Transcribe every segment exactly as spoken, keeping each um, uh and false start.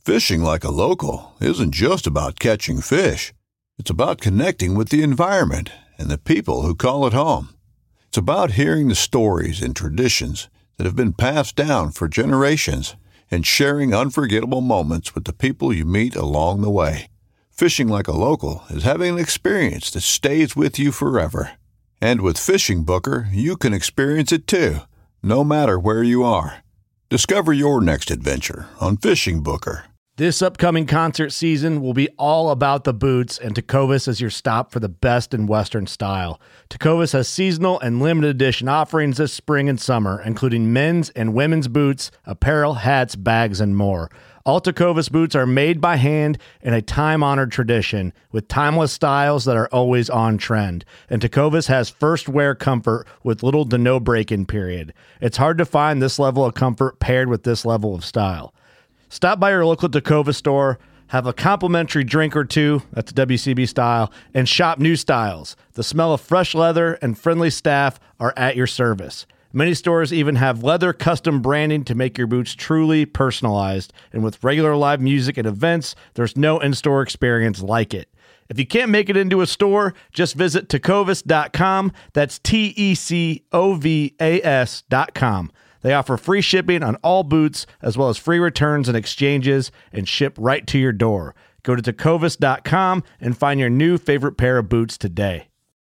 Fishing like a local isn't just about catching fish. It's about connecting with the environment and the people who call it home. It's about hearing the stories and traditions that have been passed down for generations and sharing unforgettable moments with the people you meet along the way. Fishing like a local is having an experience that stays with you forever. And with Fishing Booker, you can experience it too, no matter where you are. Discover your next adventure on Fishing Booker. This upcoming concert season will be all about the boots, and Tecovas is your stop for the best in Western style. Tecovas has seasonal and limited edition offerings this spring and summer, including men's and women's boots, apparel, hats, bags, and more. All Tecovas boots are made by hand in a time-honored tradition with timeless styles that are always on trend. And Tecovas has first wear comfort with little to no break-in period. It's hard to find this level of comfort paired with this level of style. Stop by your local Tecovas store, have a complimentary drink or two, that's W C B style, and shop new styles. The smell of fresh leather and friendly staff are at your service. Many stores even have leather custom branding to make your boots truly personalized. And with regular live music and events, there's no in-store experience like it. If you can't make it into a store, just visit tecovas dot com. That's T E C O V A S dot com. They offer free shipping on all boots, as well as free returns and exchanges, and ship right to your door. Go to tecovas dot com and find your new favorite pair of boots today.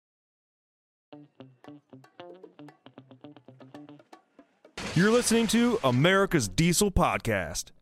You're listening to America's Diesel Podcast.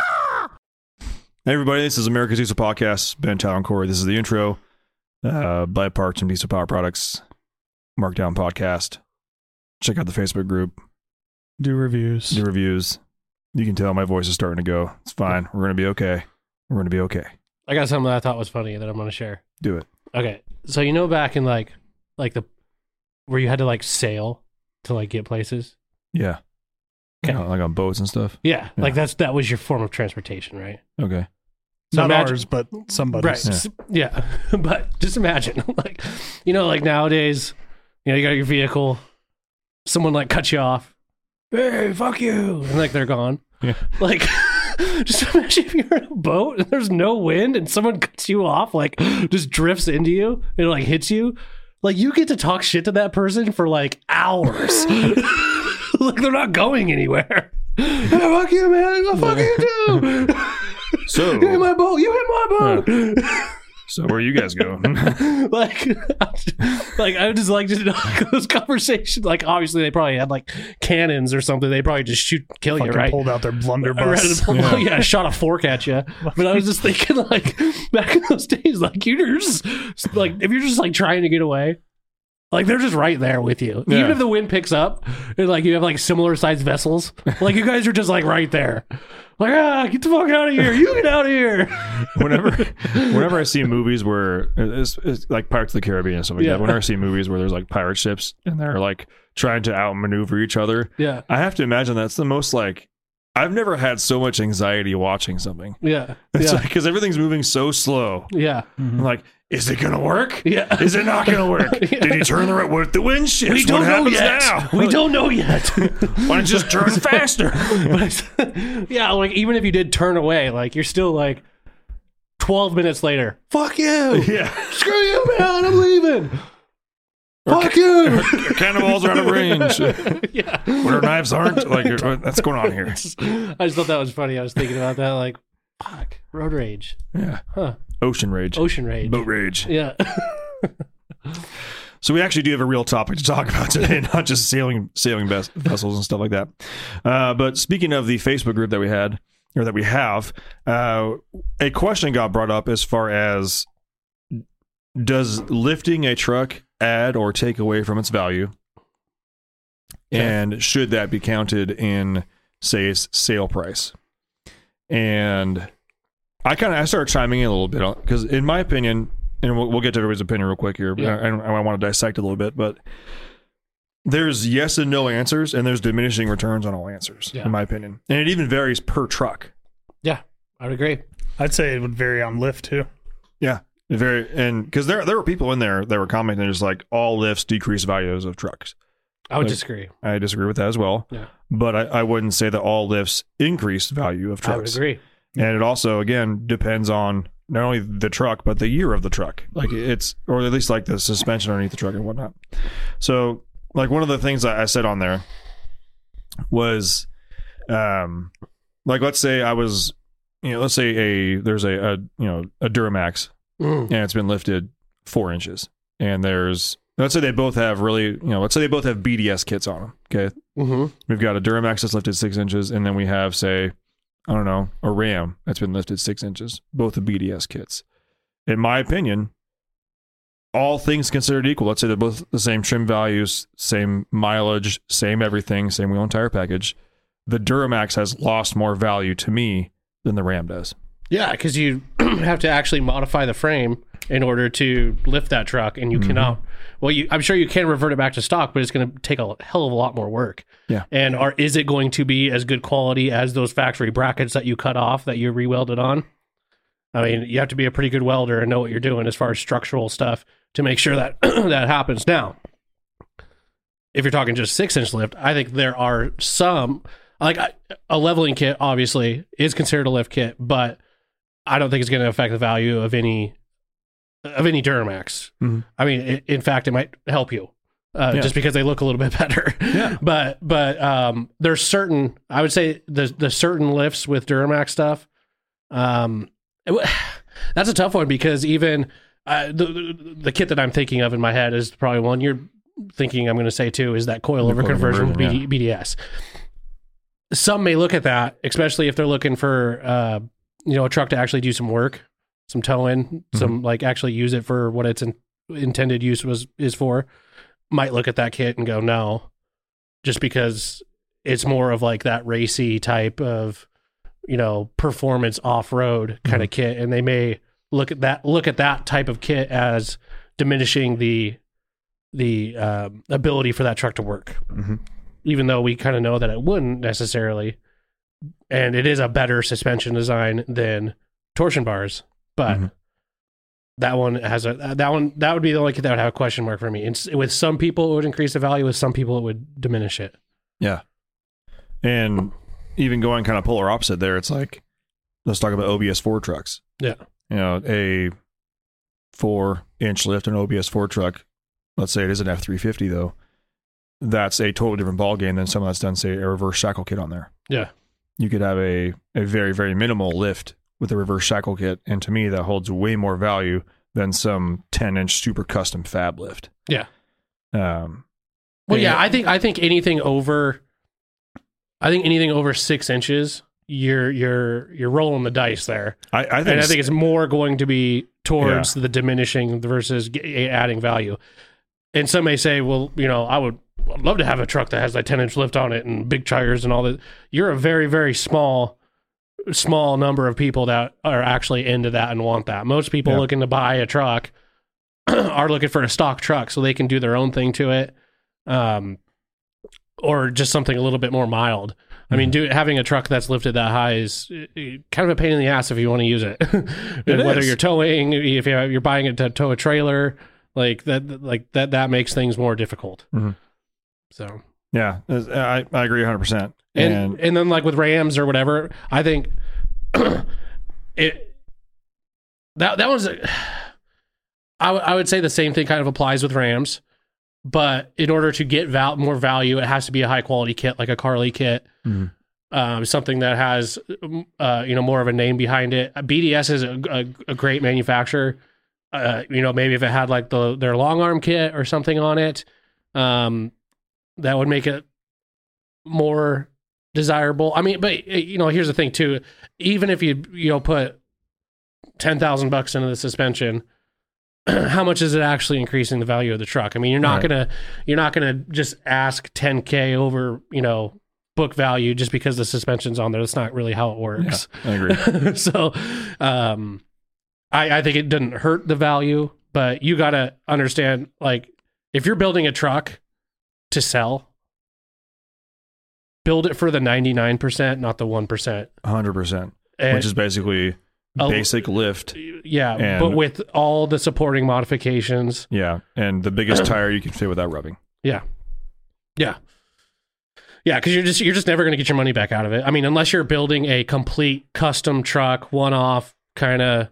Hey, everybody, this is America's Diesel Podcast. Ben, Tyler, and Corey. This is the intro uh, by Parts and Diesel Power Products Markdown Podcast. Check out the Facebook group. Do reviews. Do reviews. You can tell my voice is starting to go. It's fine. We're going to be okay. We're going to be okay. I got something that I thought was funny that I'm going to share. Do it. Okay. So, you know, back in like, like the, where you had to like sail to like get places? Yeah. Okay. Like, on, like on boats and stuff? Yeah, Yeah. Like that's, that was your form of transportation, right? Okay. So Not imagine- ours, but somebody's. Right. Yeah. yeah. But just imagine, like, you know, like nowadays, you know, you got your vehicle, someone like cuts you off. Hey, fuck you. And like they're gone. Yeah. Like, just imagine if you're in a boat and there's no wind and someone cuts you off, like just drifts into you and like hits you. Like you get to talk shit to that person for like hours. Like they're not going anywhere. Hey, fuck you, man. Well, fuck you too. So, You hit my boat. You hit my boat. uh, so where you guys go? like, like I would just like to know those conversations. Like, obviously, they probably had like cannons or something. They probably just shoot, kill you, Fucking right? pulled out their blunderbuss. Right, yeah. yeah, shot a fork at you. But I was just thinking, like, back in those days, like you're just like if you're just like trying to get away, like they're just right there with you. Yeah. Even if the wind picks up, and like you have like similar sized vessels, like you guys are just like right there. Like, ah, get the fuck out of here! You get out of here! whenever, whenever I see movies where it's, it's like Pirates of the Caribbean and stuff like Yeah. that. Whenever I see movies where there's like pirate ships and they're like trying to outmaneuver each other, Yeah, I have to imagine that's the most like I've never had so much anxiety watching something. yeah, It's yeah, like because everything's moving so slow. yeah. I'm like, is it gonna work? Yeah. Is it not gonna work? Yeah. Did he turn the right? What if the wind shifts? We don't what know happens yet. now? We don't know yet. Why don't you just turn faster? But, yeah, like even if you did turn away, like you're still like twelve minutes later. Fuck you! Yeah. Screw you, man! I'm leaving. Fuck you! Our cannonballs are out of range. Yeah. But our knives aren't. Like, what's going on here? I just thought that was funny. I was thinking about that. Like, fuck, road rage. Yeah. Huh. Ocean rage. Ocean rage. Boat rage. Yeah. So we actually do have a real topic to talk about today, not just sailing sailing ves- vessels and stuff like that. Uh, but speaking of the Facebook group that we had, or that we have, uh, a question got brought up as far as does lifting a truck add or take away from its value? And should that be counted in, say, its sale price? And I kind of I started chiming in a little bit because, in my opinion, and we'll, we'll get to everybody's opinion real quick here. Yeah. I, I, I want to dissect it a little bit, but there's yes and no answers, and there's diminishing returns on all answers, Yeah. in my opinion. And it even varies per truck. Yeah, I would agree. I'd say it would vary on lift too. Yeah, it very and because there there were people in there that were commenting just like all lifts decrease values of trucks. I would Like, disagree. I disagree with that as well. Yeah. But I, I wouldn't say that all lifts increase value of trucks. I would agree. And it also, again, depends on not only the truck, but the year of the truck. Like it's, or at least like the suspension underneath the truck and whatnot. So like one of the things I said on there was, um, like, let's say I was, you know, let's say a, there's a, a you know, a Duramax mm. and it's been lifted four inches and there's, let's say they both have really, you know, let's say they both have B D S kits on them. Okay. Mm-hmm. We've got a Duramax that's lifted six inches and then we have, say, I don't know, a Ram that's been lifted six inches, both the B D S kits. In my opinion, all things considered equal, let's say they're both the same trim values, same mileage, same everything, same wheel and tire package. The Duramax has lost more value to me than the Ram does. Yeah, because you have to actually modify the frame in order to lift that truck, and you mm-hmm. cannot. Well, you, I'm sure you can revert it back to stock, but it's going to take a hell of a lot more work. Yeah. And are is it going to be as good quality as those factory brackets that you cut off that you re-welded on? I mean, you have to be a pretty good welder and know what you're doing as far as structural stuff to make sure that that happens. Now, if you're talking just six inch lift, I think there are some. Like a leveling kit, obviously, is considered a lift kit, but I don't think it's going to affect the value of any of any Duramax. Mm-hmm. I mean, it, in fact, it might help you uh, yeah. just because they look a little bit better. Yeah. But but um, there's certain, I would say, the the certain lifts with Duramax stuff. Um, it, that's a tough one because even uh, the, the the kit that I'm thinking of in my head is probably one you're thinking I'm going to say too is that coilover conversion with yeah. B D S. Some may look at that, especially if they're looking for, uh, you know, a truck to actually do some work, some towing, mm-hmm. some like actually use it for what its in, intended use was is for. Might look at that kit and go, no, just because it's more of like that racy type of, you know, performance off road kind mm-hmm. of kit, and they may look at that look at that type of kit as diminishing the the um, ability for that truck to work. Mm-hmm. Even though we kind of know that it wouldn't necessarily, and it is a better suspension design than torsion bars, but mm-hmm. that one has a that one that would be the only kit that would have a question mark for me. And with some people, it would increase the value. With some people, it would diminish it. Yeah, and even going kind of polar opposite there, it's like let's talk about O B S four trucks. Yeah, you know, a four inch lift and O B S four truck. Let's say it is an F three fifty though. That's a totally different ballgame than someone that's done, say, a reverse shackle kit on there. Yeah. You could have a, a very, very minimal lift with a reverse shackle kit. And to me, that holds way more value than some ten inch super custom fab lift. Yeah. Um, well, yeah, I think, I think anything over, I think anything over six inches, you're, you're, you're rolling the dice there. I, I think, and I think it's more going to be towards yeah. the diminishing versus adding value. And some may say, well, you know, I would I'd love to have a truck that has like ten inch lift on it and big tires and all that. You're a very, very small, small number of people that are actually into that and want that. Most people yeah. looking to buy a truck are looking for a stock truck so they can do their own thing to it. Um, or just something a little bit more mild. Mm-hmm. I mean, do, having a truck that's lifted that high is kind of a pain in the ass if you want to use it. it Whether is. you're towing, if you're buying it to tow a trailer, like that, like that, that makes things more difficult. Mm-hmm. So yeah, I, I agree one hundred percent. And, and and then like with Rams or whatever, I think it that that was a, I, w- I would say the same thing kind of applies with Rams, but in order to get val- more value, it has to be a high quality kit like a Carly kit, mm-hmm. um, something that has uh, you know more of a name behind it. B D S is a, a, a great manufacturer. Uh, you know, maybe if it had like the their long arm kit or something on it. Um, that would make it more desirable. I mean, but you know, here's the thing too. Even if you, you know, put ten thousand bucks into the suspension, how much is it actually increasing the value of the truck? I mean, you're not right. going to, you're not going to just ask ten K over, you know, book value just because the suspension's on there. That's not really how it works. Yeah, I agree. so, um, I, I think it didn't hurt the value, but you got to understand, like, if you're building a truck to sell, build it for the ninety-nine percent, not the one percent. one hundred percent. Which is basically basic lift. Yeah, and, but with all the supporting modifications. Yeah, and the biggest tire you can fit without rubbing. Yeah. Yeah. Yeah, because you're just you're just never going to get your money back out of it. I mean, unless you're building a complete custom truck, one off kind of,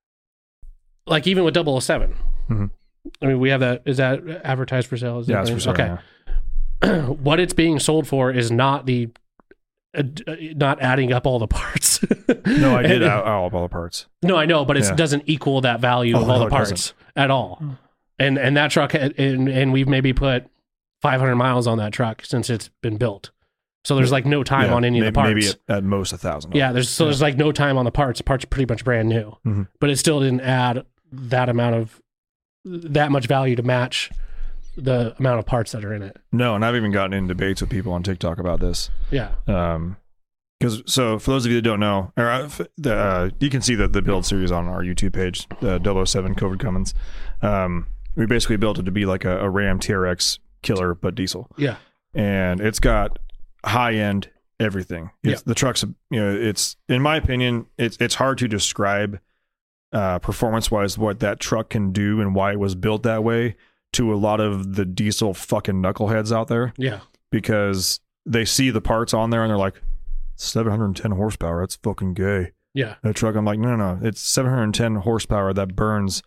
like even with double oh seven. Mm-hmm. I mean, we have that. Is that advertised for sale? Is Yeah, that it's for okay? sale, Okay. What it's being sold for is not the uh, not adding up all the parts. No, I did And- out all, all the parts. No, I know, but it Yeah. doesn't equal that value Oh, of all no, the it parts doesn't. at all. And and that truck, and and we've maybe put five hundred miles on that truck since it's been built. So there's like no time Yeah, on any maybe, of the parts. Maybe at, at most a thousand. Yeah, there's so there's like no time on the parts. The parts are pretty much brand new, Mhm. but it still didn't add that amount of that much value to match the amount of parts that are in it. No, and I've even gotten in debates with people on TikTok about this. Yeah, Um, because so for those of you that don't know, or uh, f- the, uh, you can see the the build series on our YouTube page, uh, double oh seven COVID Cummins. Um, we basically built it to be like a, a Ram T R X killer, but diesel, yeah, and it's got high end everything. It's, The truck's, you know, it's in my opinion, it's it's hard to describe uh, performance wise what that truck can do and why it was built that way to a lot of the diesel fucking knuckleheads out there, yeah, because they see the parts on there and they're like, seven hundred ten horsepower, that's fucking gay. yeah. That truck, I'm like, no, no, no, it's seven hundred ten horsepower that burns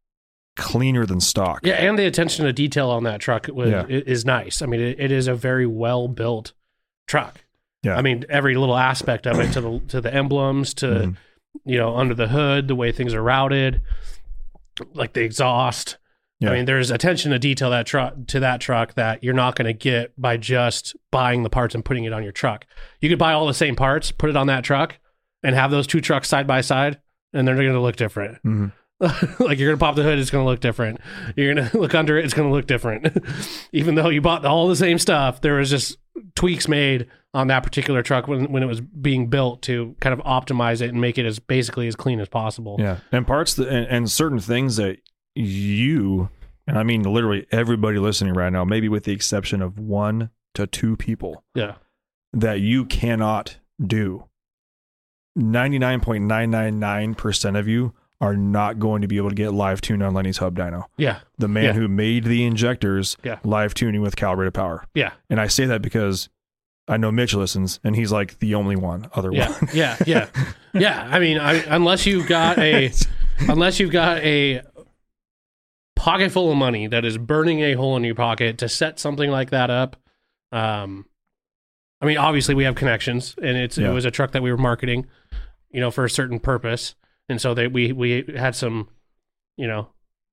cleaner than stock. Yeah, and the attention to detail on that truck was, Yeah. is nice. I mean, it, it is a very well built truck. Yeah. I mean, every little aspect of it, to the to the emblems, to Mhm. you know, under the hood, the way things are routed, like the exhaust. Yeah. I mean, there's attention to detail that truck to that truck that you're not going to get by just buying the parts and putting it on your truck. You could buy all the same parts, put it on that truck, and have those two trucks side by side, and they're going to look different. Mhm. Like you're gonna pop the hood, it's gonna look different. You're gonna look under it, it's gonna look different. Even though you bought all the same stuff, there was just tweaks made on that particular truck when when it was being built to kind of optimize it and make it as basically as clean as possible. Yeah. And parts that, and, and certain things that you, and I mean literally everybody listening right now, maybe with the exception of one to two people, Yeah. that you cannot do. ninety-nine point nine nine nine percent of you are not going to be able to get live tune on Lenny's hub dyno. Yeah. The man Yeah. who made the injectors, Yeah. live tuning with calibrated power. Yeah. And I say that because I know Mitch listens, and he's like the only one other Yeah. one. Yeah. Yeah. Yeah. I mean, I, unless you've got a unless you've got a pocket full of money that is burning a hole in your pocket to set something like that up. Um, I mean, obviously we have connections, and it's Yeah. it was a truck that we were marketing, you know, for a certain purpose, and so they we we had some, you know,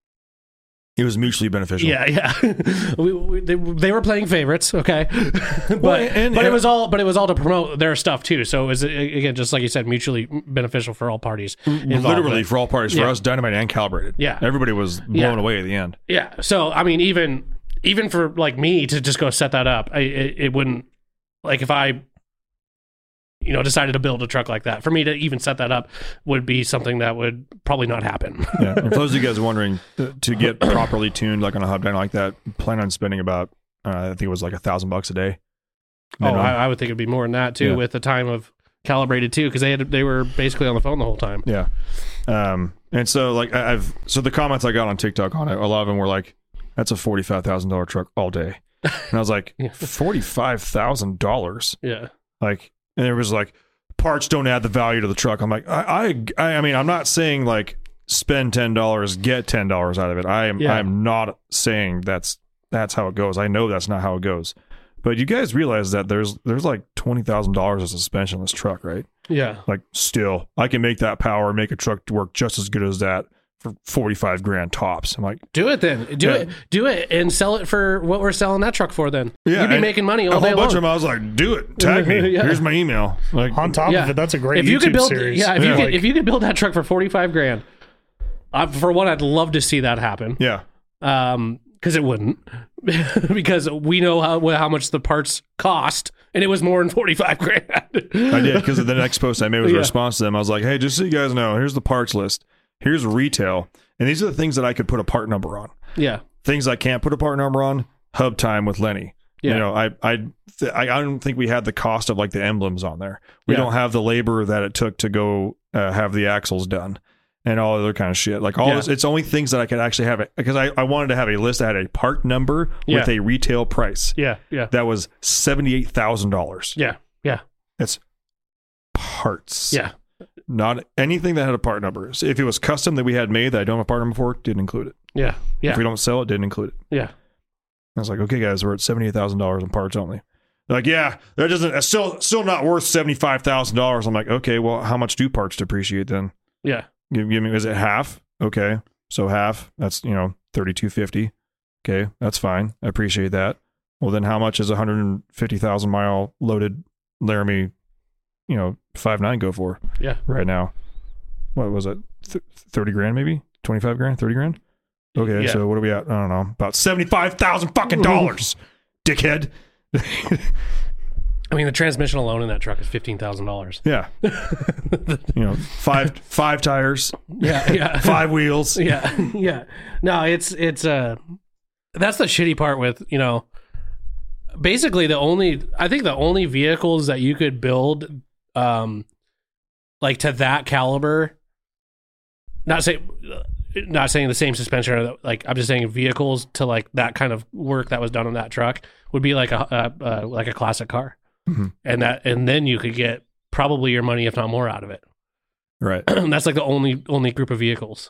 It was mutually beneficial. yeah, yeah. we, we, they, they were playing favorites, okay, but Well, and- but and- it was all but it was all to promote their stuff too. So it was again, just like you said, mutually beneficial for all parties involved. Literally for all parties, for Yeah. us, Dynamite and Calibrated. Yeah. Everybody was blown Yeah. away at the end. Yeah. So I mean, even even for like me to just go set that up, I, it, it wouldn't like if I, you know, decided to build a truck like that. For me to even set that up would be something that would probably not happen. Yeah. And for those of you guys wondering, to, to get properly tuned, like on a hub dyno like that, plan on spending about, uh, I think it was like a thousand bucks a day. Oh, Minimum. I, I would think it'd be more than that too, Yeah. with the time of calibrated too, because they had they were basically on the phone the whole time. Yeah. Um, and so like I- I've, so the comments I got on TikTok on it, a lot of them were like, that's a forty-five thousand dollars truck all day. And I was like, Yeah. forty-five thousand dollars. Yeah. Like, and it was like, parts don't add the value to the truck. I'm like, I, I, I mean, I'm not saying like spend ten dollars, get ten dollars out of it. I am, Yeah. I am not saying that's, that's how it goes. I know that's not how it goes. But you guys realize that there's, there's like twenty thousand dollars of suspension on this truck, right? Yeah. Like, still, I can make that power, make a truck to work just as good as that for forty-five grand tops. I'm like, Do it then. Do Yeah. it. Do it and sell it for what we're selling that truck for. Then Yeah, you'd be and making money all a whole day bunch long. of them, I was like, do it, tag me. Yeah. Here's my email. Like, On top Yeah. of it, that's a great if YouTube you could build, series. yeah, if you Yeah. could, Like, if you could build that truck for forty five grand, uh, for one, I'd love to see that happen. yeah, Um, because it wouldn't, because we know how how much the parts cost, and it was more than forty five grand. I did, because the next post I made was Yeah. a response to them. I was like, hey, just so you guys know, here's the parts list. Here's retail. And these are the things that I could put a part number on. Yeah, Things I can't put a part number on, hub time with Lenny. Yeah. You know, I I th- I I don't think we had the cost of like the emblems on there. We Yeah. don't have the labor that it took to go uh, have the axles done. and all other kind of shit. Like all Yeah. this, it's only things that I could actually have it because I, I wanted to have a list that had a part number Yeah. with a retail price. Yeah, yeah, That was seventy-eight thousand dollars. yeah, yeah, It's parts. yeah. Not anything that had a part number. So if it was custom that we had made that I don't have a part number for, didn't include it. Yeah, yeah, If we don't sell it, didn't include it. yeah. I was like, okay, guys, we're at seventy-eight thousand dollars in parts only. They're like, yeah, that doesn't, it's still, still not worth seventy-five thousand dollars. I'm like, okay, well, how much do parts depreciate then? Yeah. Give, give me, is it half? Okay. So half, that's, you know, thirty-two fifty. Okay. That's fine. I appreciate that. Well, then how much is a one hundred fifty thousand mile loaded Laramie, you know, five nine go for? Yeah. Right now. What was it? Th- thirty grand maybe? twenty-five grand? thirty grand? Okay. Yeah. So what are we at? I don't know. About seventy-five thousand fucking dollars, dickhead. I mean, the transmission alone in that truck is fifteen thousand dollars. Yeah. You know, five, five tires, Yeah, yeah. five wheels. Yeah, yeah. No, it's it's uh that's the shitty part with, you know, basically the only I think the only vehicles that you could build um like to that caliber, not say not saying the same suspension or like I'm just saying vehicles to like that kind of work that was done on that truck would be like a, a, a like a classic car. Mhm. And that and then you could get probably your money if not more out of it. Right. That's like the only only group of vehicles.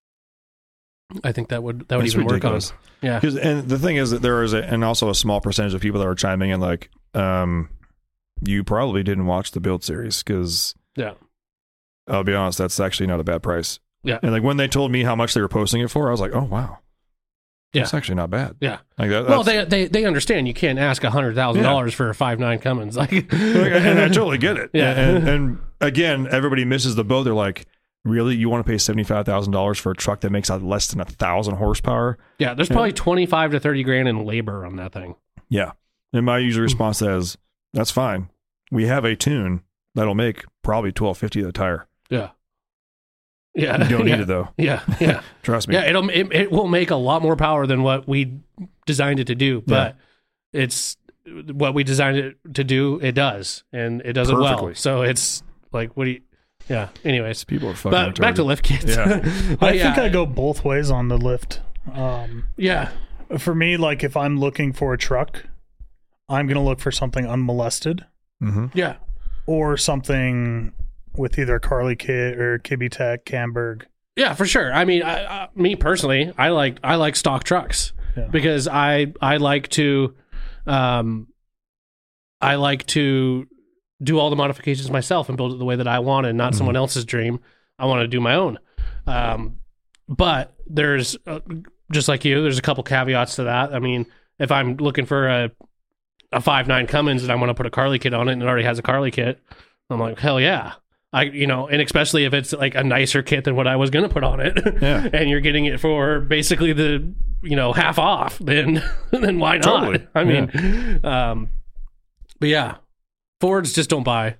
I think that would that would It's even ridiculous. work on. Yeah. 'Cause- and the thing is that there is a, and also a small percentage of people that are chiming in like, um, you probably didn't watch the build series because Yeah. I'll be honest, that's actually not a bad price. Yeah. And like when they told me how much they were posting it for, I was like, oh wow, Yeah. it's actually not bad. Yeah. Like that. Well, that's- they, they they understand you can't ask a hundred thousand dollars for a five nine Cummins. Like, Like, and I totally get it. Yeah. And, and again, everybody misses the boat. They're like, really? You want to pay seventy-five thousand dollars for a truck that makes out less than a thousand horsepower? yeah, there's probably twenty five to thirty grand in labor on that thing. Yeah. And my usual response to that is, that's fine. We have a tune that'll make probably twelve fifty a tire. Yeah. Yeah. You don't yeah. need it though. Yeah. Yeah. Trust me. Yeah. It'll it, it will make a lot more power than what we designed it to do, but it's what we designed it to do. It does, and it does it well. Perfectly. So it's like, what do you? Yeah. Anyways, People are fucking but back to retarded. lift kits. Yeah. But I yeah, think I go both ways on the lift. Um, Yeah. for me, like if I'm looking for a truck, I'm going to look for something unmolested Mm-hmm. Yeah. or something with either Carly Kit or Kibby Tech, Camberg. Yeah, for sure. I mean, I, I, me personally, I like I like stock trucks Yeah. because I I like to, um, I like to do all the modifications myself and build it the way that I want and not Mhm. someone else's dream. I want to do my own. Um, but there's uh, just like you, there's a couple caveats to that. I mean, if I'm looking for a a five nine Cummins and I want to put a Carly kit on it and it already has a Carly kit, I'm like, hell yeah. I, you know, and especially if it's like a nicer kit than what I was going to put on it, Yeah. and you're getting it for basically the, you know, half off, then, then why not? Totally. I mean, um, but yeah, Fords just don't buy.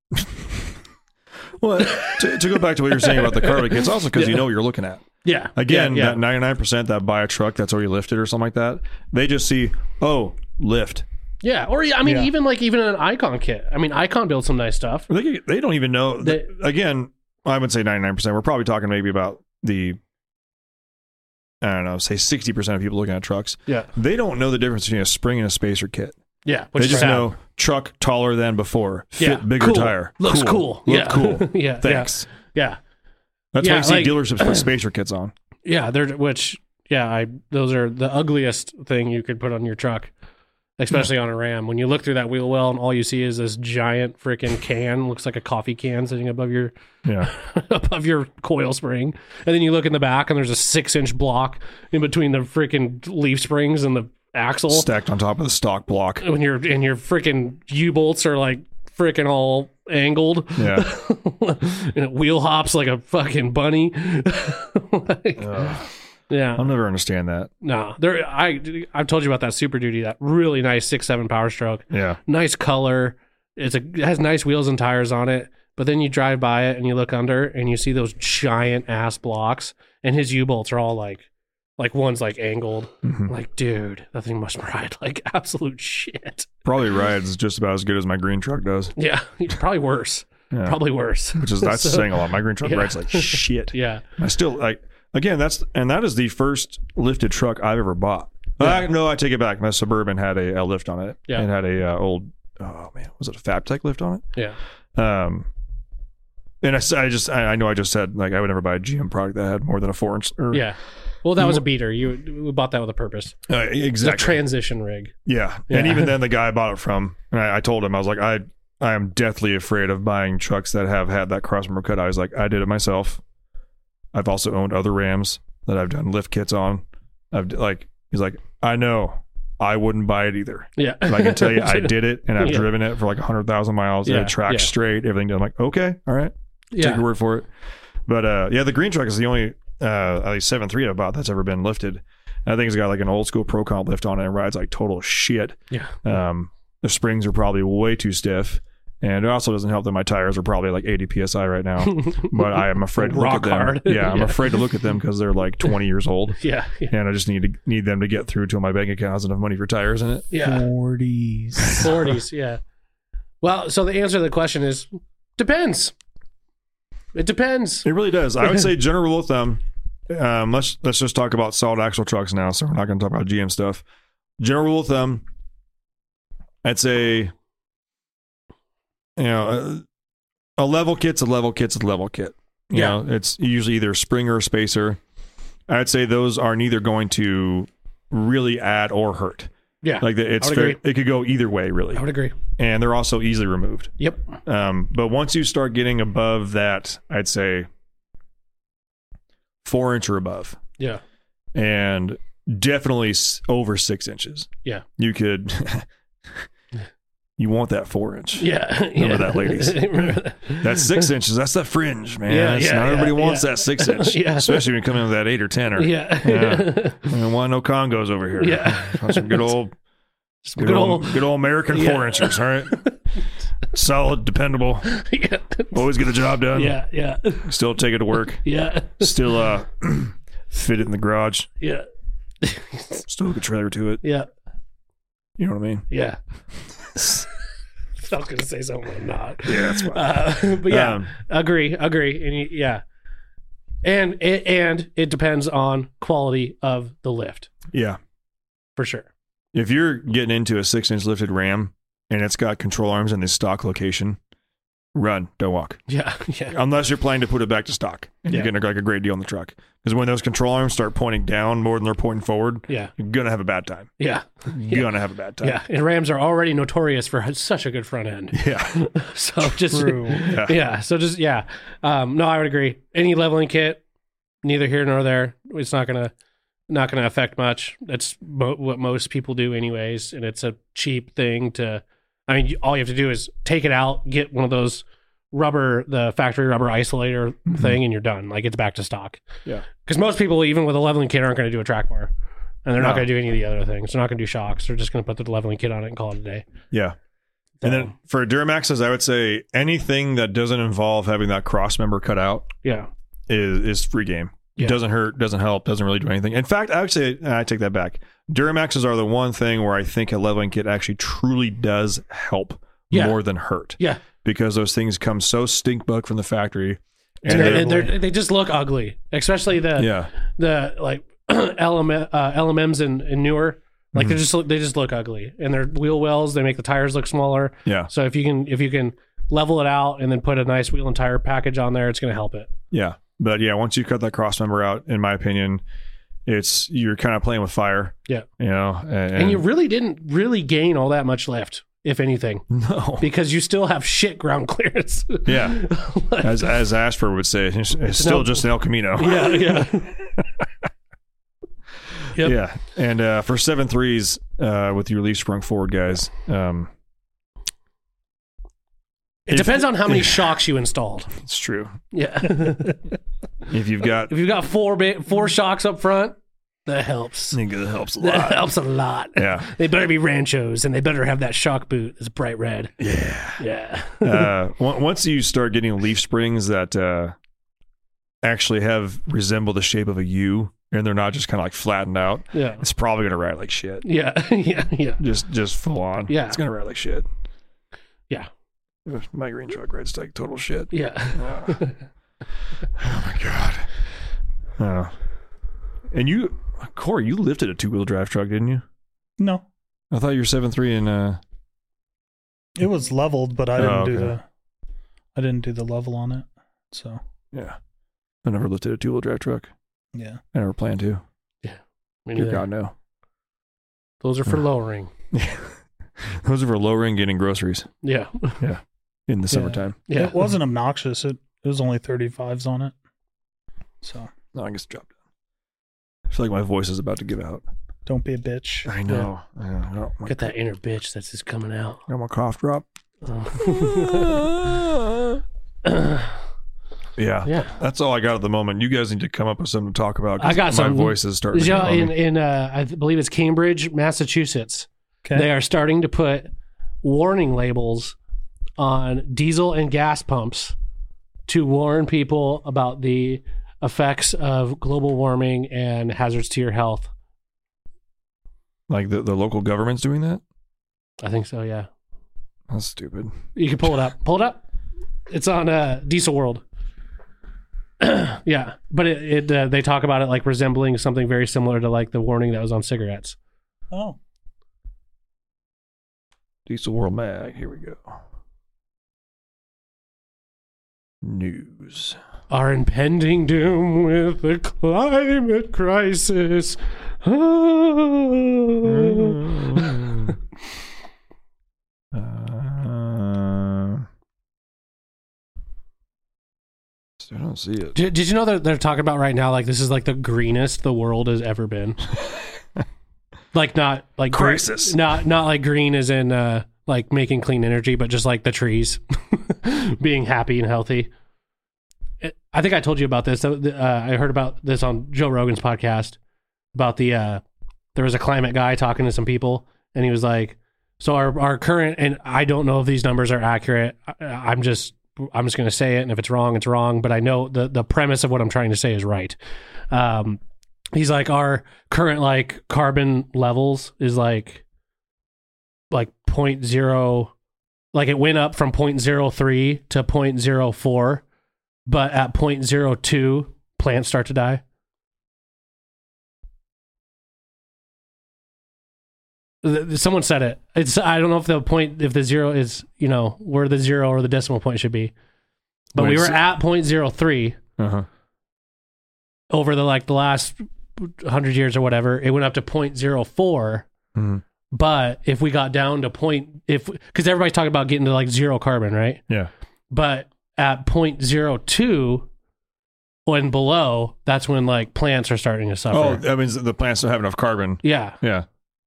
Well, to, to go back to what you're saying about the Carly kits, also because you know what you're looking at. Yeah. Again, yeah, yeah. that ninety-nine percent that buy a truck that's already lifted or something like that, they just see, oh, lift. Yeah. Or, I mean, Yeah. even like, even an Icon kit. I mean, Icon builds some nice stuff. They, they don't even know. They- Again, I would say ninety-nine percent. We're probably talking maybe about the, I don't know, say sixty percent of people looking at trucks. Yeah. They don't know the difference between a spring and a spacer kit. Yeah. Which They is just sad. know truck taller than before, fit Yeah. bigger Cool. tire. Looks cool. Look Yeah. cool. yeah. Thanks. Yeah. That's Yeah, why you see like- dealerships put spacer kits on. Yeah, they're which yeah, I those are the ugliest thing you could put on your truck, especially on a Ram. When you look through that wheel well and all you see is this giant freaking can, looks like a coffee can sitting above your Yeah. above your coil spring, and then you look in the back and there's a six inch block in between the freaking leaf springs and the axle. Stacked on top of the stock block. When your and your freaking U bolts are like freaking all angled. Yeah. And it wheel hops like a fucking bunny. Like, yeah. I'll never understand that. No, there. I I've told you about that Super Duty, that really nice six seven Power Stroke, Yeah. nice color. It's a it has nice wheels and tires on it. But then you drive by it and you look under and you see those giant ass blocks, and his U bolts are all like, like one's like angled. Mhm. Like, dude, that thing must ride like absolute shit. Probably rides just about as good as my green truck does. Yeah, it's probably worse. Yeah. Probably worse. Which is that's So, saying a lot. My green truck yeah. rides like shit. Yeah. I still like again. That's and that is the first lifted truck I've ever bought. Yeah. Uh, no, I take it back. My Suburban had a, a lift on it. Yeah. It had a uh, old. Oh man, was it a Fabtech lift on it? Yeah. Um, and I, s- I just I, I know I just said like I would never buy a G M product that had more than a four inch. Or, Yeah. Well, that was a beater. You we bought that with a purpose. uh, It's a exactly. transition rig. Yeah. Yeah. And even then, the guy I bought it from, and I, I told him, I was like, I I am deathly afraid of buying trucks that have had that crossmember cut. I was like, I did it myself. I've also owned other Rams that I've done lift kits on. I've d- like, he's like, I know, I wouldn't buy it either. Yeah. But I can tell you, I did it, and I've Yeah. driven it for like a hundred thousand miles, Yeah, and it tracks yeah. straight, everything. I'm like, okay, all right, take Yeah. your word for it. But uh, yeah, the green truck is the only uh, at least seven three I bought that's ever been lifted. And I think it's got like an old school Pro Comp lift on it and rides like total shit. Yeah. Um, the springs are probably way too stiff, and it also doesn't help that my tires are probably like eighty P S I right now. But I am afraid to look Rock at them. hard. Yeah, I'm Yeah. afraid to look at them because they're like twenty years old, Yeah. Yeah. and I just need to need them to get through till my bank account has enough money for tires in it. Yeah. forties. forties. Yeah. Well, so the answer to the question is depends. It depends. It really does. I would say general rule of thumb. Um, let's let's just talk about solid axle trucks now. So we're not going to talk about G M stuff. General rule of thumb. I'd say, you know, a, a level kit's a level kit's a level kit. You Yeah. know, it's usually either a spring or a spacer. I'd say those are neither going to really add or hurt. Yeah. Like the, it's I would fair, agree. it could go either way, really, I would agree. and they're also easily removed. Yep. Um, but once you start getting above that, I'd say four inch or above, Yeah. and definitely s- over six inches. Yeah. You could, you want that four inch. Yeah. Remember yeah. that, ladies. Remember that. That's six inches. That's the fringe, man. Yeah, That's- yeah, not yeah, everybody wants yeah. that six inch, Yeah. especially when you come in with that eight or ten. Or Yeah. Yeah. I don't want no Congos over here. Yeah. Want some good old, Some good, old, good old American Yeah. four inchers. All right, solid, dependable. Yeah. Always get the job done. Yeah. Yeah. Still take it to work. Yeah. Still uh fit it in the garage. Yeah. Still hook a trailer to it. Yeah. You know what I mean? Yeah. I was gonna say something, I'm not. Yeah, that's fine. Uh, but yeah, Um, agree, agree, and y- yeah, and it, and it depends on quality of the lift Yeah. for sure. If you're getting into a six inch lifted Ram and it's got control arms in the stock location, run, don't walk. Yeah, yeah, Unless you're planning to put it back to stock and Yeah. you're getting like a great deal on the truck. Because when those control arms start pointing down more than they're pointing forward, yeah, you're gonna have a bad time. yeah, You're gonna have a bad time. yeah. And Rams are already notorious for such a good front end. Yeah. So just True. Yeah. yeah, so just yeah. Um, no, I would agree. Any leveling kit, neither here nor there. It's not gonna not gonna affect much. That's mo- what most people do anyways, and it's a cheap thing to. I mean, you- all you have to do is take it out, get one of those rubber, the factory rubber isolator thing, and you're done. Like it's back to stock. Yeah. Because most people, even with a leveling kit, aren't going to do a track bar, and they're not No. going to do any of the other things. They're not going to do shocks. They're just going to put the leveling kit on it and call it a day. Yeah. And then for Duramaxes, I would say anything that doesn't involve having that cross member cut out Yeah, is is free game. Yeah. Doesn't hurt, doesn't help, doesn't really do anything. In fact, actually, I take that back. Duramaxes are the one thing where I think a leveling kit actually truly does help Yeah. more than hurt, yeah. because those things come so stink bug from the factory. And, And they're, they're- and they're, they just look ugly, especially the yeah, the like L M, uh, L M Ms and, and newer. Like they just look, they just look ugly, and they're wheel wells. They make the tires look smaller. yeah, So if you can if you can level it out and then put a nice wheel and tire package on there, it's going to help it. yeah. But yeah, once you cut that cross member out, in my opinion, it's you're kind of playing with fire. Yeah. You know, and, And you really didn't really gain all that much lift, if anything, no, because you still have shit ground clearance. yeah. As as Ashford would say, it's, it's still No. just an El Camino. yeah, yeah. Yep. Yeah, and uh, for seven threes uh, with your leaf sprung forward guys, um, It If- depends on how many shocks you installed. it's true. Yeah. If you've got, If you've got four ba- four shocks up front, that helps. I think it helps a That lot. helps a lot. Yeah. They better be Ranchos, and they better have that shock boot that's bright red. Yeah. Yeah. uh, on- once you start getting leaf springs that uh, actually have resemble the shape of a U, and they're not just kind of like flattened out, Yeah. it's probably gonna ride like shit. Yeah. Yeah. Yeah. Just just full on. Yeah. It's gonna ride like shit. Yeah. My green truck rides like total shit. Yeah. Oh, oh my god. Oh. And you, Corey, you lifted a two wheel drive truck, didn't you? No, I thought you were seven three and uh. it was leveled, but I didn't Oh, do okay. the. I didn't do the level on it, so Yeah. I never lifted a two wheel drive truck. yeah. I never planned to. Me Dear neither. God, no. Those are for lowering. Those are for lowering getting groceries Yeah. in the Yeah. summertime. Yeah. It wasn't obnoxious. It it was only thirty-fives on it, so No, I guess drop down. I feel like my voice is about to give out. don't be a bitch. I know. I know. I know. My, Get that inner bitch that's just coming out. I got my cough drop. Yeah. Yeah. That's all I got at the moment. You guys need to come up with something to talk about. 'cause I got my something. voice is starting to Yeah, get on in me. in uh, I th- believe it's Cambridge, Massachusetts. Okay. They are starting to put warning labels on diesel and gas pumps to warn people about the effects of global warming and hazards to your health. Like the, the local government's doing that? I think so. Yeah, That's stupid. you can pull it up. Pull it up. It's on uh, Diesel World. Yeah, but it, it uh, they talk about it like resembling something very similar to like the warning that was on cigarettes. Oh, Diesel World Mag. Here we go. News. Our impending doom with the climate crisis. Ah. Uh, I don't see it. Did, did you know that they're talking about right now? Like this is like the greenest the world has ever been. Like not like gre- Crisis. not not like green as in uh, like making clean energy, but just like the trees being happy and healthy. It, I think I told you about this. Uh, I heard about this on Joe Rogan's podcast about the. Uh, there was a climate guy talking to some people, and he was like, "So our our current and I don't know if these numbers are accurate. I, I'm just." I'm just going to say it, and if it's wrong, it's wrong. But I know the the premise of what I'm trying to say is right. Um, he's like, our current like carbon levels is like like point zero, like it went up from point zero three to point zero four, but at point zero two, plants start to die. Th- Someone said it. It's I don't know if the point if the zero is you know where the zero or the decimal point should be, but Wait, we were so- at point zero three Uh-huh. over the like the last hundred years or whatever. It went up to point zero four, Mhm. but if we got down to point if because everybody's talking about getting to like zero carbon, right? Yeah. But at point zero two and below, that's when like plants are starting to suffer. Oh, that means that the plants don't have enough carbon. Yeah. Yeah.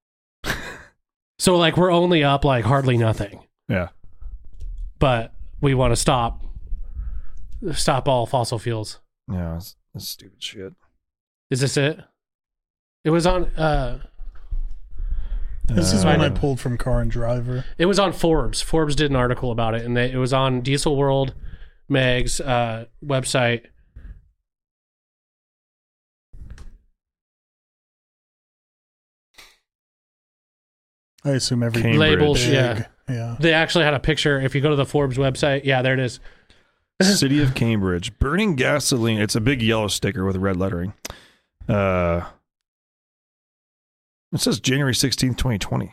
So like we're only up like hardly nothing. Yeah. But we want to stop stop all fossil fuels. Yeah. That's, that's stupid shit. Is this it? It was on uh this is Uh, one I pulled from Car and Driver. it was on Forbes. Forbes did an article about it and they, it was on Diesel World Meg's uh website. I assume every Cambridge. Labels, big, yeah. yeah. They actually had a picture. If you go to the Forbes website, yeah, there it is. City of Cambridge burning gasoline. It's a big yellow sticker with red lettering. Uh, it says January sixteenth, twenty twenty.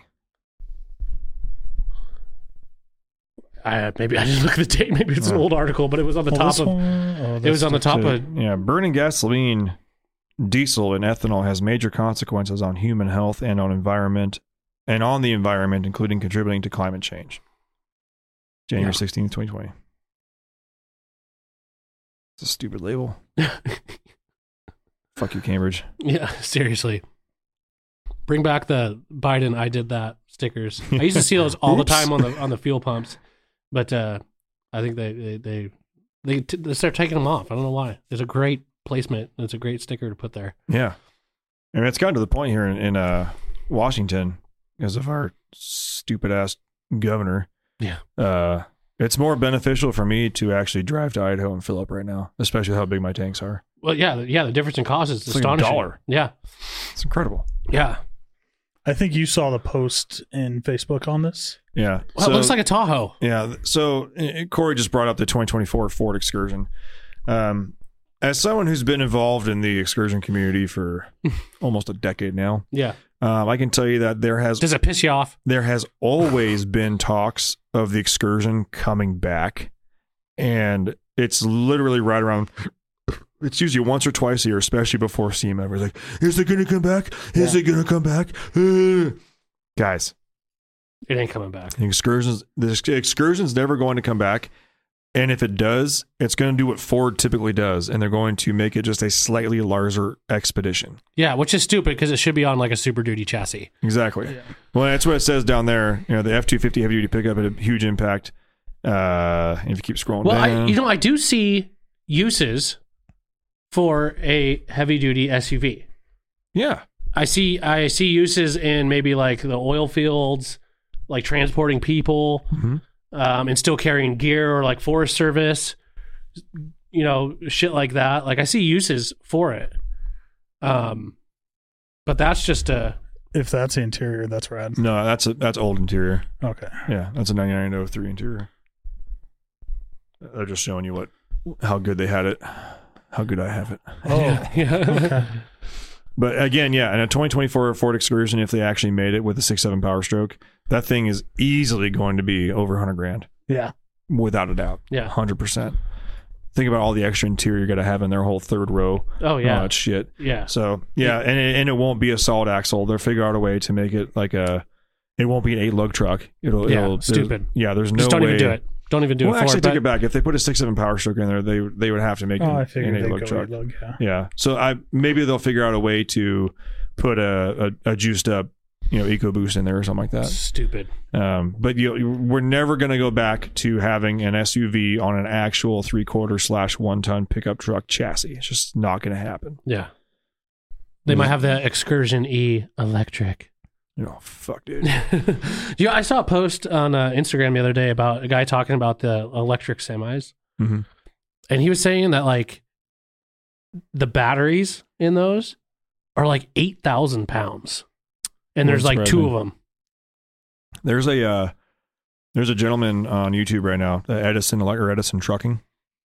I maybe I didn't look at the date. Maybe it's an Oh. old article, but it was on the Well, top this of. one- oh, It was this on the top So, of. yeah, burning gasoline, diesel, and ethanol has major consequences on human health and on environment and on the environment, including contributing to climate change. January sixteenth, twenty twenty. It's a stupid label. Fuck you, Cambridge. Yeah, seriously. Bring back the Biden I did that stickers. I used to see those all the Oops. time on the on the fuel pumps, but uh, I think they they they they, t- they start taking them off. I don't know why. It's a great placement. It's a great sticker to put there. Yeah. I mean, it's gotten to the point here in, in uh, Washington because of our stupid ass governor. Yeah. Uh, it's more beneficial for me to actually drive to Idaho and fill up right now, especially how big my tanks are. Well, yeah, the- yeah. The difference in cost is It's like a astonishing. dollar. Yeah, It's incredible. yeah. I think you saw the post in Facebook on this. Yeah. Well, so, it looks like a Tahoe. Yeah. So uh, Corey just brought up the twenty twenty-four Ford Excursion. Um, as someone who's been involved in the Excursion community for almost a decade now, Yeah. um, I can tell you that there has Does it piss you off? there has always been talks of the Excursion coming back, and it's literally right around. It's usually once or twice a year, especially before SEMA. Everyone's like, "Is it going to come back? Is Yeah. it going to come back?" Uh, guys, It ain't coming back. the excursions, the ex- excursion's never going to come back, and if it does, it's going to do what Ford typically does, and they're going to make it just a slightly larger expedition. Yeah, which is stupid because it should be on like a Super Duty chassis. Exactly. Well, that's what it says down there. You know, the F two fifty heavy duty pickup had a huge impact. Uh, if you keep scrolling Well, down, I, you know, I do see uses for a heavy duty S U V. yeah, I see I see uses in maybe like the oil fields, like transporting people, Mhm. um, and still carrying gear, or like Forest Service, you know, shit like that. Like I see uses for it. Um, but that's just a If that's the interior, that's rad. no, that's a that's old interior. Okay. Yeah, that's a ninety-nine oh three interior. They're just showing you what how good they had it, how good I have it. Oh, yeah. okay. But again, yeah, and a twenty twenty-four Ford Excursion, if they actually made it with a six seven Power Stroke, that thing is easily going to be over one hundred grand, Yeah. without a doubt. Yeah. one hundred percent. Think about all the extra interior you got to have in their whole third row. Oh and all yeah. that shit. Yeah. So yeah, and it, and it won't be a solid axle. They'll figure out a way to make it like a. It won't be an eight lug truck. It'll. Yeah, it'll stupid. Yeah, there's no Just don't way. even do it. Don't even do well, it. actually, for take it, it back. If they put a six seven Power Stroke in there, they they would have to make Oh, an, I an figured eight they'd lug go truck. eight lug, yeah. Yeah. So I maybe they'll figure out a way to put a, a, a juiced up, you know, EcoBoost in there or something like but that. stupid. Um, but you, we're never going to go back to having an S U V on an actual three quarter slash one ton pickup truck chassis. It's just not going to happen. Yeah. They might have the Excursion E electric. You know, fuck, dude. Yeah, I saw a post on uh, Instagram the other day about a guy talking about the electric semis, hmm and he was saying that like the batteries in those are like eight thousand pounds, and there's What's like two driving? of them. There's a uh, there's a gentleman on YouTube right now, uh, Edison or Edison Trucking,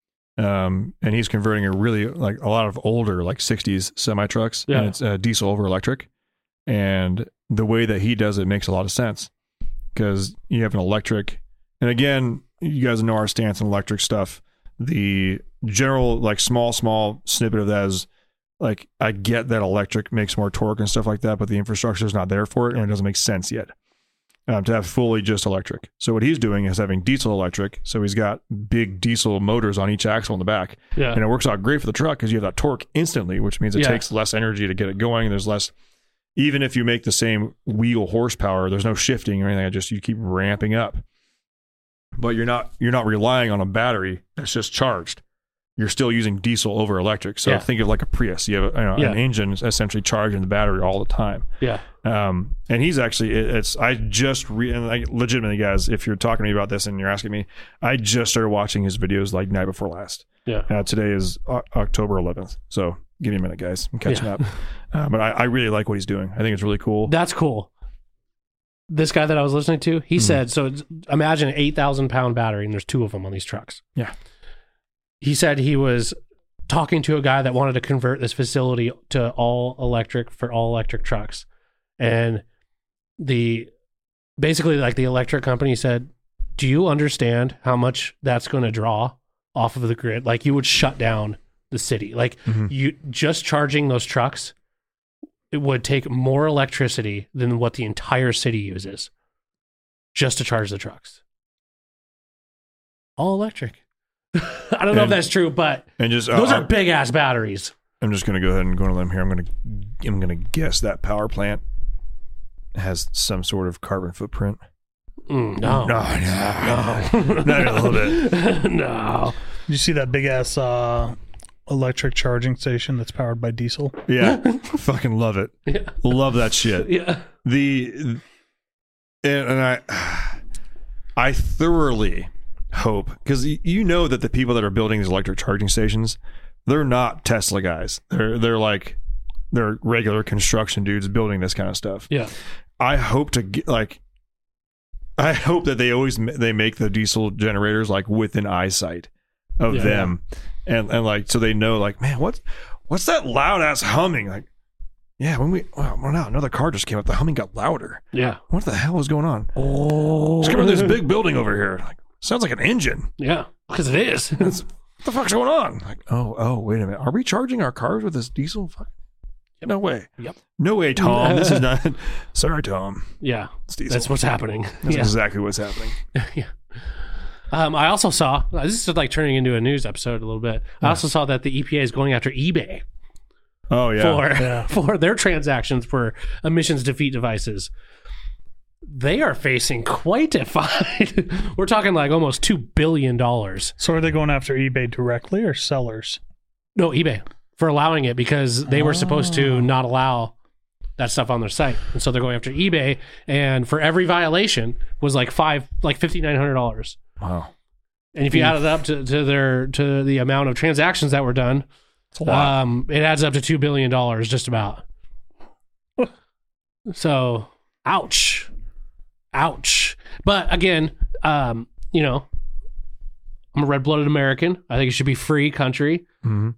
um, and he's converting a really like a lot of older like sixties semi trucks, Yeah. and it's uh, diesel over electric, and the way that he does it makes a lot of sense because you have an electric, and again, you guys know our stance on electric stuff. The general like small small snippet of that is like I get that electric makes more torque and stuff like that, but the infrastructure is not there for it, and it doesn't make sense yet. Um, to have fully just electric. So what he's doing is having diesel electric. So he's got big diesel motors on each axle in the back. Yeah, And it works out great for the truck because you have that torque instantly, which means it Yeah. takes less energy to get it going. There's less, even if you make the same wheel horsepower, there's no shifting or anything. I just, you keep ramping up. But you're not, you're not relying on a battery that's just charged. You're still using diesel over electric. So Yeah. think of like a Prius. You have a, you know, Yeah. an engine essentially charging the battery all the time. yeah, Um, and he's actually, it, it's, I just, re, and like, legitimately, guys, if you're talking to me about this and you're asking me, I just started watching his videos like night before last. yeah. Uh, today is o- October eleventh. So give me a minute, guys. I'm catching Yeah. up. Uh, but I, I really like what he's doing. I think it's really cool. That's cool. This guy that I was listening to, he Mhm. said, so it's- imagine an eight thousand pound battery, and there's two of them on these trucks. Yeah. He said he was talking to a guy that wanted to convert this facility to all electric for all electric trucks. And the basically like the electric company said, do you understand how much that's going to draw off of the grid? Like you would shut down the city. Like Mhm. you just charging those trucks, it would take more electricity than what the entire city uses just to charge the trucks. All electric. I don't know if And- that's true, but And just, those uh, are big ass batteries. I'm just going to go ahead and go on a limb here. I'm going to, I'm going to guess that power plant has some sort of carbon footprint. Mm, no. No, no, No. not a little bit. No. Did you see that big ass uh, electric charging station that's powered by diesel? Yeah. Fucking love it. Yeah. Love that shit. Yeah. The, and, and I, I thoroughly hope, because you know that the people that are building these electric charging stations, they're not Tesla guys. They're they're like they're regular construction dudes building this kind of stuff. Yeah. I hope to get like I hope that they always ma- they make the diesel generators like within eyesight of Yeah. them, and and like so they know like, man, what's what's that loud ass humming? Like, yeah, when we well, well, now another car just came up, the humming got louder. Yeah. What the hell is going on? Oh. It's coming from this big building over here. Like, sounds like an engine. Yeah, because it is. What the fuck's going on? Like, oh, oh, wait a minute. Are we charging our cars with this diesel? Fuck. No way. Yep. No way, Tom. This is not. Sorry, Tom. Yeah, It's diesel. that's what's happening. That's yeah. exactly what's happening. yeah. Um, I also saw this is like turning into a news episode a little bit. I also saw that the E P A is going after eBay Oh yeah. for Yeah. for their transactions for emissions defeat devices. They are facing quite a fine. We're talking like almost two billion dollars. So are they going after eBay directly or sellers? No, eBay for allowing it because they were supposed Oh. to not allow that stuff on their site, and so they're going after eBay. And for every violation was like five, like fifty nine hundred dollars. Wow. And if you add it up to, to their to the amount of transactions that were done, It's a lot. um, it adds up to two billion dollars, just about. So, ouch, ouch. But again, um, you know, I'm a red blooded American. I think it should be free country. Mhm.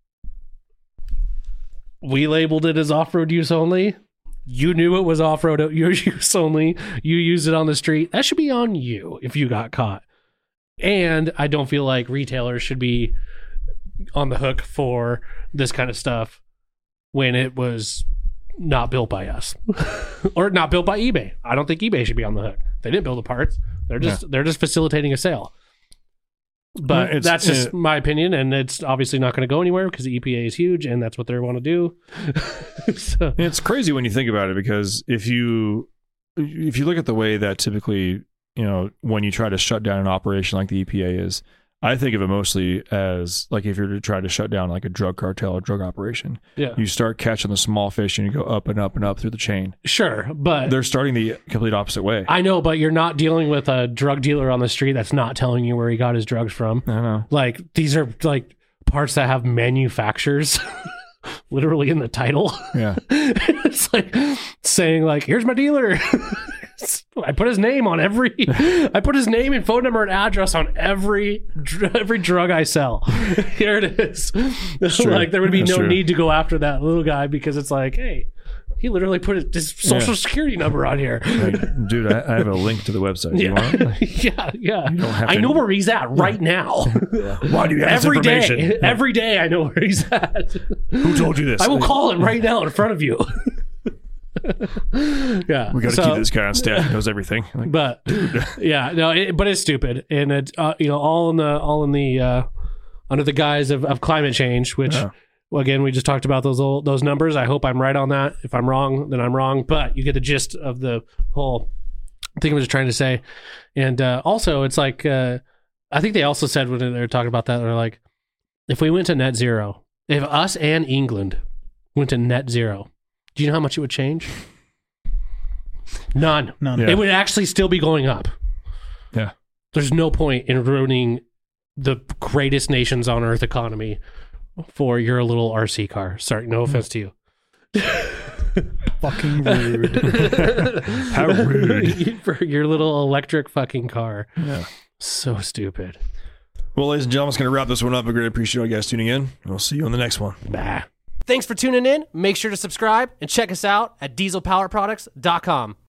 We labeled it as off road use only. You knew it was off road use only. You used it on the street. That should be on you if you got caught. And I don't feel like retailers should be on the hook for this kind of stuff when it was not built by us or not built by eBay. I don't think eBay should be on the hook. They didn't build the parts. They're just they're just facilitating a sale. But It's- that's just it- my opinion, and it's obviously not going to go anywhere because the E P A is huge, and that's what they want to do. So, It's crazy when you think about it because if you if you look at the way that typically, you know, when you try to shut down an operation like the E P A is, I think of it mostly as like if you're to try to shut down like a drug cartel or drug operation, yeah, you start catching the small fish and you go up and up and up through the chain. sure, but They're starting the complete opposite way. I know, but you're not dealing with a drug dealer on the street that's not telling you where he got his drugs from. I know. Like these are like parts that have manufacturers literally in the title. Yeah. It's like saying like, here's my dealer. I put his name on every I put his name and phone number and address on every dr- every drug I sell. Here it is. true. Like there would be That's no true. need to go after that little guy because it's like, hey, he literally put his social Yeah. security number on here. Like, dude, I, I have a link to the website. You want it? Yeah, yeah, yeah. don't have I to- know where he's at right now. Why do you have Every this day, information? every day, I know where he's at. Who told you this? I will call him right now in front of you. Yeah, We got to so- keep this guy on staff. He knows everything. Like, But yeah, no, it, but it's stupid, and it uh, you know all in the all in the uh, under the guise of, of climate change, which. Yeah. Well, again, we just talked about those old, those numbers. I hope I'm right on that. If I'm wrong, then I'm wrong. But you get the gist of the whole thing I was trying to say. And uh, also, it's like uh, I think they also said when they were talking about that, they're like, if we went to net zero, if us and England went to net zero, do you know how much it would change? None. None. Yeah. It would actually still be going up. Yeah. There's no point in ruining the greatest nations on earth economy for your little R C car. Sorry, no offense to you. Fucking rude. How rude. For your little electric fucking car. Yeah. So stupid. Well, ladies and gentlemen, it's going to wrap this one up. I greatly appreciate all you guys tuning in. And we'll see you on the next one. Bah. Thanks for tuning in. Make sure to subscribe and check us out at diesel power products dot com.